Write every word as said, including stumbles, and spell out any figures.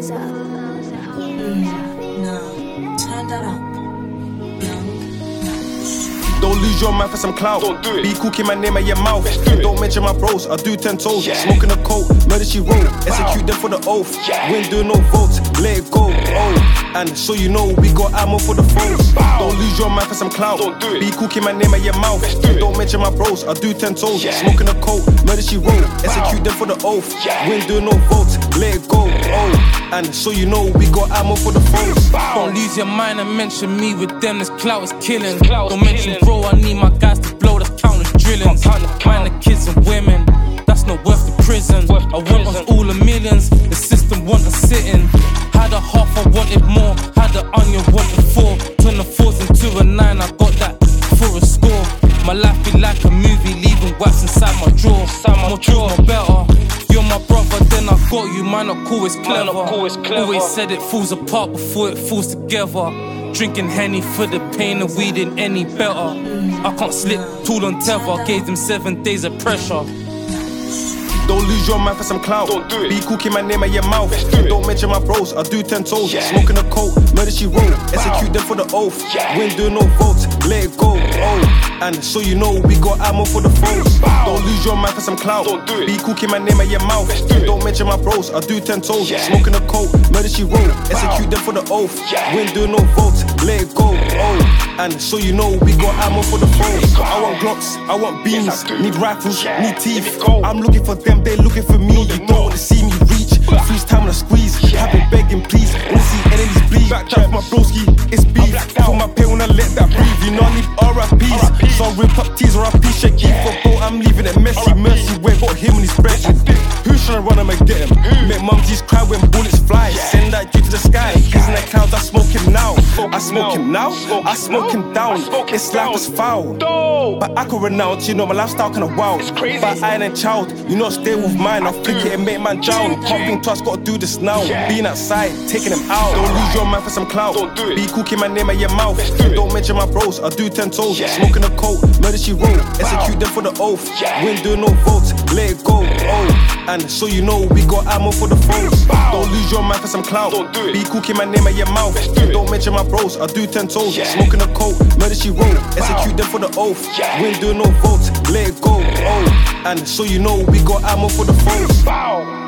No, turn that up. Don't lose your mind for some clout. Don't do it. Be cool, keep my name at your mouth. Do Don't mention my bros, I do ten toes. Yeah. Smoking a coat, murder she wrote. Execute them for the oath. Yeah. We ain't doing no votes, let it go. Oh, and so you know we got ammo for the foes. Bow. Don't lose your mind for some clout. Don't do it. Be cool, keep my name at your mouth. do it. Don't mention my bros, I do ten toes. Yeah. Smoking a coat, murder she wrote. Execute them for the oath. Yeah. We ain't doing no votes, let it go. Oh, and so you know we got ammo for the foes. Don't lose your mind and mention me with them, this clout is killing. clout is Don't mention killing. bro, I need my guys to blow, that's countless drillings. Count the count. Mind the kids and women, that's not worth the prison. Worth the I want prison. us all the millions, the system want us sitting. Had a half, I wanted more, had the onion, wanted four. Turn the fours into a nine, I got that for a score. My life be like a movie, leaving wax inside my drawer. Inside my More drawer. more better. You're my brother, then I got you. Man, not cool, it's clever. not cool, it's clever. Always said it falls apart before it falls together. Drinking Henny for the pain and weed ain't any better. I can't slip, tool on tether. Gave them seven days of pressure. Don't lose your mind for some clout. Don't do it. Be cool, keep my name at your mouth. do it. Don't mention my bros, I do ten toes. Yeah. Smoking a coat, murder she wrote. Execute them for the oath. Yeah. We ain't doing no votes, let it go. Oh, and so you know we got ammo for the foes. Bow. Don't lose your mind for some clout. Don't do it. Be cool, keep my name at your mouth. do it. Don't mention my bros, I do ten toes. Yeah. Smoking a coat, murder she wrote. Execute them for the oath. Yeah. We ain't doing no votes, let it go. Oh, and so you know we got ammo for the foes. I want Glocks, I want beams, Yes, I do. need rifles, Yeah. need teeth. Let it go. I'm looking for them, they looking for me. You don't wanna see me reach. Freeze time on a squeeze. Yeah. I've been begging, please. Wanna see enemies bleed. Back for my broski, it's beef. blacked out. For my pain when I let that breathe. You know I need R I Ps. R I Ps. So I rip up T's or I P shake E for bro. I'm leaving it messy, R I P. mercy. Where got him and his brethren. Who's trying to run him and get him? Make mumsies cry when bullets fly. Send that dude to the sky. He's in the clouds, I smoke him now. I smoke him now. I smoke him down. This life is foul. But I could renounce, you know, my lifestyle kinda wild. It's crazy. But I ain't a child, you know, stay with mine. I'll flick it and make man drown. Popping to us, gotta do this now. Yeah. Being outside, taking them out. Don't lose your mind for some clout. Don't do it. Be cool, keep my name at your mouth. do it. Don't mention my bros, I do ten toes. Yeah. Smoking a coat, murder she wrote. Execute them for the oath. Yeah. We ain't doing no votes, let it go. Oh, and so you know we got ammo for the foes. Bow. Don't lose your mind for some clout. Don't do it. Be cool, keep my name at your mouth. do it. Don't mention my bros, I do ten toes. Yeah. Smoking a coat, murder she wrote. Execute them for the oath. Yeah. We ain't doing no votes, let it go. Oh, and so you know we got ammo for the foes. Bow.